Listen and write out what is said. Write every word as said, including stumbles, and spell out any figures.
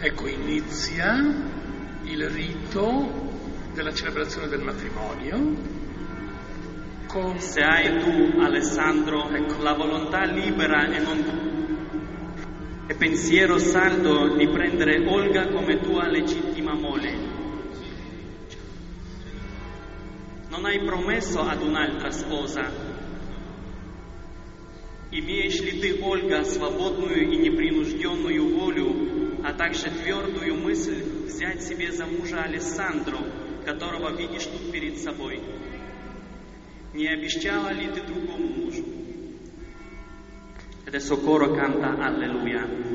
Ecco, inizia il rito della celebrazione del matrimonio con... Se hai tu, Alessandro, ecco, la volontà libera e non e pensiero saldo di prendere Olga come tua legittima moglie, non hai promesso ad un'altra sposa. Имеешь ли ты, Ольга, свободную и непринужденную волю, а также твердую мысль взять себе за мужа Алессандро, которого видишь тут перед собой? Не обещала ли ты другому мужу? Adesso coro canta Alleluia.